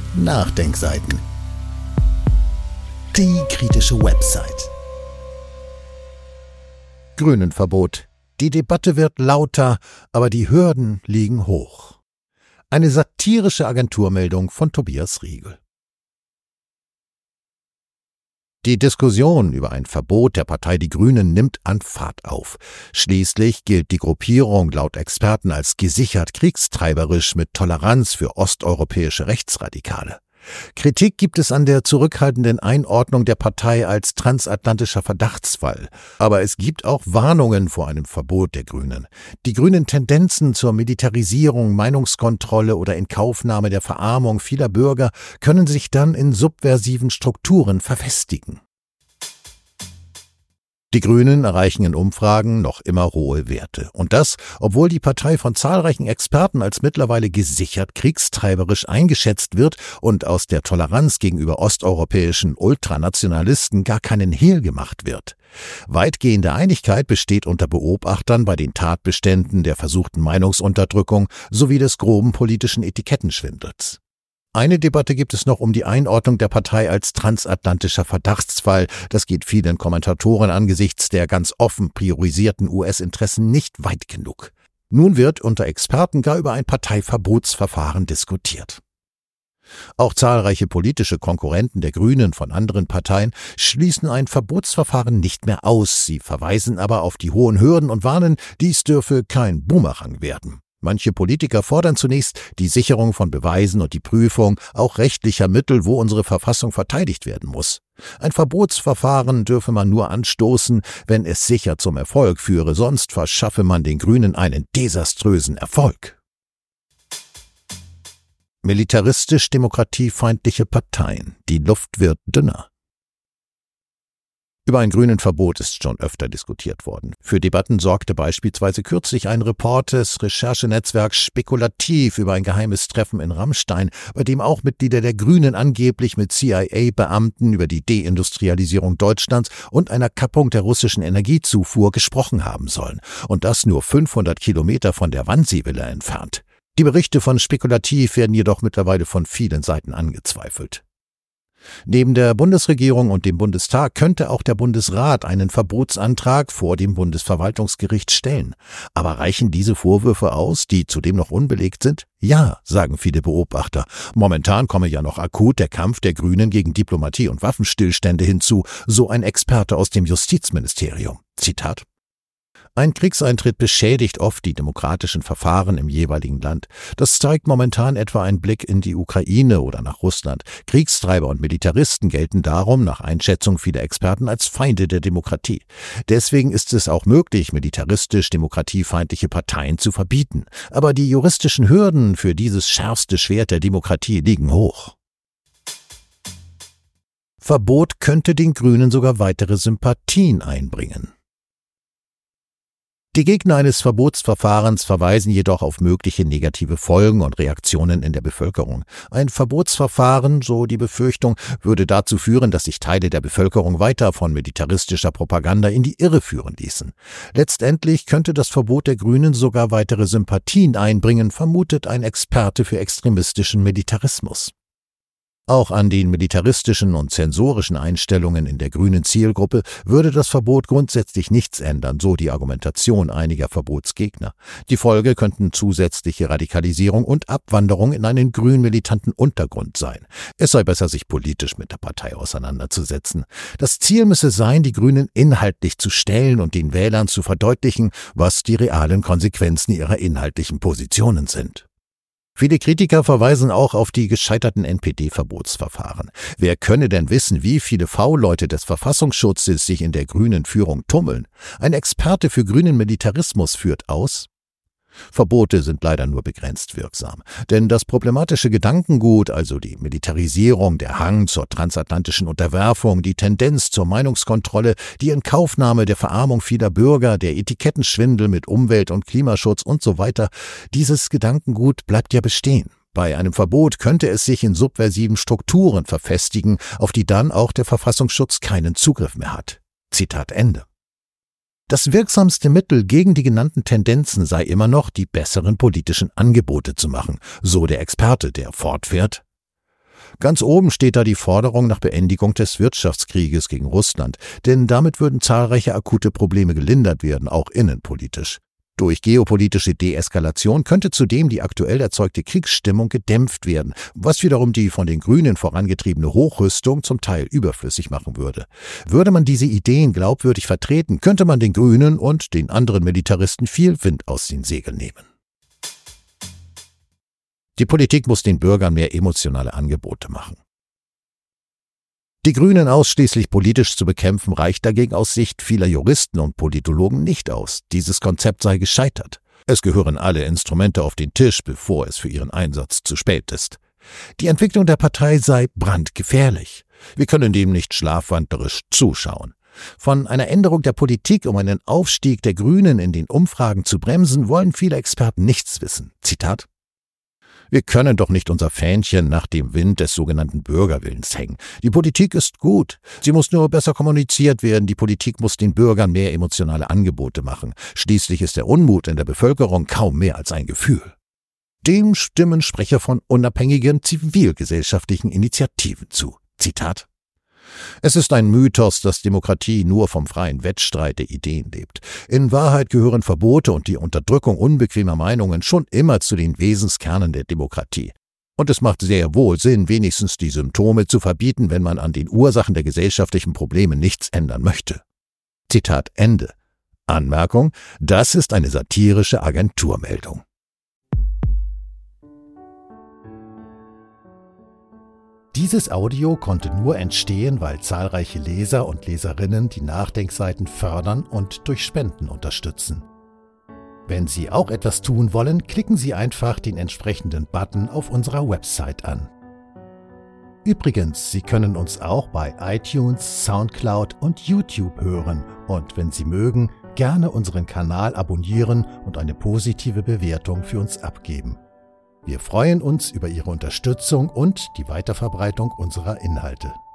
Nachdenkseiten. Die kritische Website. Grünenverbot. Die Debatte wird lauter, aber die Hürden liegen hoch. Eine satirische Agenturmeldung von Tobias Riegel. Die Diskussion über ein Verbot der Partei Die Grünen nimmt an Fahrt auf. Schließlich gilt die Gruppierung laut Experten als gesichert kriegstreiberisch mit Toleranz für osteuropäische Rechtsradikale. Kritik gibt es an der zurückhaltenden Einordnung der Partei als transatlantischer Verdachtsfall. Aber es gibt auch Warnungen vor einem Verbot der Grünen. Die grünen Tendenzen zur Militarisierung, Meinungskontrolle oder Inkaufnahme der Verarmung vieler Bürger können sich dann in subversiven Strukturen verfestigen. Die Grünen erreichen in Umfragen noch immer hohe Werte. Und das, obwohl die Partei von zahlreichen Experten als mittlerweile gesichert kriegstreiberisch eingeschätzt wird und aus der Toleranz gegenüber osteuropäischen Ultranationalisten gar keinen Hehl gemacht wird. Weitgehende Einigkeit besteht unter Beobachtern bei den Tatbeständen der versuchten Meinungsunterdrückung sowie des groben politischen Etikettenschwindels. Eine Debatte gibt es noch um die Einordnung der Partei als transatlantischer Verdachtsfall. Das geht vielen Kommentatoren angesichts der ganz offen priorisierten US-Interessen nicht weit genug. Nun wird unter Experten gar über ein Parteiverbotsverfahren diskutiert. Auch zahlreiche politische Konkurrenten der Grünen von anderen Parteien schließen ein Verbotsverfahren nicht mehr aus. Sie verweisen aber auf die hohen Hürden und warnen, dies dürfe kein Bumerang werden. Manche Politiker fordern zunächst die Sicherung von Beweisen und die Prüfung auch rechtlicher Mittel, wo unsere Verfassung verteidigt werden muss. Ein Verbotsverfahren dürfe man nur anstoßen, wenn es sicher zum Erfolg führe, sonst verschaffe man den Grünen einen desaströsen Erfolg. Militaristisch demokratiefeindliche Parteien. Die Luft wird dünner. Über ein Grünenverbot ist schon öfter diskutiert worden. Für Debatten sorgte beispielsweise kürzlich ein Report des Recherchenetzwerks Spekulativ über ein geheimes Treffen in Rammstein, bei dem auch Mitglieder der Grünen angeblich mit CIA-Beamten über die Deindustrialisierung Deutschlands und einer Kappung der russischen Energiezufuhr gesprochen haben sollen. Und das nur 500 Kilometer von der Wannsee-Villa entfernt. Die Berichte von Spekulativ werden jedoch mittlerweile von vielen Seiten angezweifelt. Neben der Bundesregierung und dem Bundestag könnte auch der Bundesrat einen Verbotsantrag vor dem Bundesverwaltungsgericht stellen. Aber reichen diese Vorwürfe aus, die zudem noch unbelegt sind? Ja, sagen viele Beobachter. Momentan komme ja noch akut der Kampf der Grünen gegen Diplomatie und Waffenstillstände hinzu, so ein Experte aus dem Justizministerium. Zitat: Ein Kriegseintritt beschädigt oft die demokratischen Verfahren im jeweiligen Land. Das zeigt momentan etwa ein Blick in die Ukraine oder nach Russland. Kriegstreiber und Militaristen gelten darum nach Einschätzung vieler Experten als Feinde der Demokratie. Deswegen ist es auch möglich, militaristisch demokratiefeindliche Parteien zu verbieten. Aber die juristischen Hürden für dieses schärfste Schwert der Demokratie liegen hoch. Verbot könnte den Grünen sogar weitere Sympathien einbringen. Die Gegner eines Verbotsverfahrens verweisen jedoch auf mögliche negative Folgen und Reaktionen in der Bevölkerung. Ein Verbotsverfahren, so die Befürchtung, würde dazu führen, dass sich Teile der Bevölkerung weiter von militaristischer Propaganda in die Irre führen ließen. Letztendlich könnte das Verbot der Grünen sogar weitere Sympathien einbringen, vermutet ein Experte für extremistischen Militarismus. Auch an den militaristischen und zensorischen Einstellungen in der grünen Zielgruppe würde das Verbot grundsätzlich nichts ändern, so die Argumentation einiger Verbotsgegner. Die Folge könnten zusätzliche Radikalisierung und Abwanderung in einen grün-militanten Untergrund sein. Es sei besser, sich politisch mit der Partei auseinanderzusetzen. Das Ziel müsse sein, die Grünen inhaltlich zu stellen und den Wählern zu verdeutlichen, was die realen Konsequenzen ihrer inhaltlichen Positionen sind. Viele Kritiker verweisen auch auf die gescheiterten NPD-Verbotsverfahren. Wer könne denn wissen, wie viele V-Leute des Verfassungsschutzes sich in der grünen Führung tummeln? Ein Experte für grünen Militarismus führt aus: Verbote sind leider nur begrenzt wirksam, denn das problematische Gedankengut, also die Militarisierung, der Hang zur transatlantischen Unterwerfung, die Tendenz zur Meinungskontrolle, die Inkaufnahme der Verarmung vieler Bürger, der Etikettenschwindel mit Umwelt- und Klimaschutz und so weiter, dieses Gedankengut bleibt ja bestehen. Bei einem Verbot könnte es sich in subversiven Strukturen verfestigen, auf die dann auch der Verfassungsschutz keinen Zugriff mehr hat. Zitat Ende. Das wirksamste Mittel gegen die genannten Tendenzen sei immer noch, die besseren politischen Angebote zu machen, so der Experte, der fortfährt: Ganz oben steht da die Forderung nach Beendigung des Wirtschaftskrieges gegen Russland, denn damit würden zahlreiche akute Probleme gelindert werden, auch innenpolitisch. Durch geopolitische Deeskalation könnte zudem die aktuell erzeugte Kriegsstimmung gedämpft werden, was wiederum die von den Grünen vorangetriebene Hochrüstung zum Teil überflüssig machen würde. Würde man diese Ideen glaubwürdig vertreten, könnte man den Grünen und den anderen Militaristen viel Wind aus den Segeln nehmen. Die Politik muss den Bürgern mehr emotionale Angebote machen. Die Grünen ausschließlich politisch zu bekämpfen, reicht dagegen aus Sicht vieler Juristen und Politologen nicht aus. Dieses Konzept sei gescheitert. Es gehören alle Instrumente auf den Tisch, bevor es für ihren Einsatz zu spät ist. Die Entwicklung der Partei sei brandgefährlich. Wir können dem nicht schlafwandlerisch zuschauen. Von einer Änderung der Politik, um einen Aufstieg der Grünen in den Umfragen zu bremsen, wollen viele Experten nichts wissen. Zitat: Wir können doch nicht unser Fähnchen nach dem Wind des sogenannten Bürgerwillens hängen. Die Politik ist gut. Sie muss nur besser kommuniziert werden. Die Politik muss den Bürgern mehr emotionale Angebote machen. Schließlich ist der Unmut in der Bevölkerung kaum mehr als ein Gefühl. Dem stimmen Sprecher von unabhängigen zivilgesellschaftlichen Initiativen zu. Zitat: Es ist ein Mythos, dass Demokratie nur vom freien Wettstreit der Ideen lebt. In Wahrheit gehören Verbote und die Unterdrückung unbequemer Meinungen schon immer zu den Wesenskernen der Demokratie. Und es macht sehr wohl Sinn, wenigstens die Symptome zu verbieten, wenn man an den Ursachen der gesellschaftlichen Probleme nichts ändern möchte. Zitat Ende. Anmerkung: Das ist eine satirische Agenturmeldung. Dieses Audio konnte nur entstehen, weil zahlreiche Leser und Leserinnen die Nachdenkseiten fördern und durch Spenden unterstützen. Wenn Sie auch etwas tun wollen, klicken Sie einfach den entsprechenden Button auf unserer Website an. Übrigens, Sie können uns auch bei iTunes, Soundcloud und YouTube hören und wenn Sie mögen, gerne unseren Kanal abonnieren und eine positive Bewertung für uns abgeben. Wir freuen uns über Ihre Unterstützung und die Weiterverbreitung unserer Inhalte.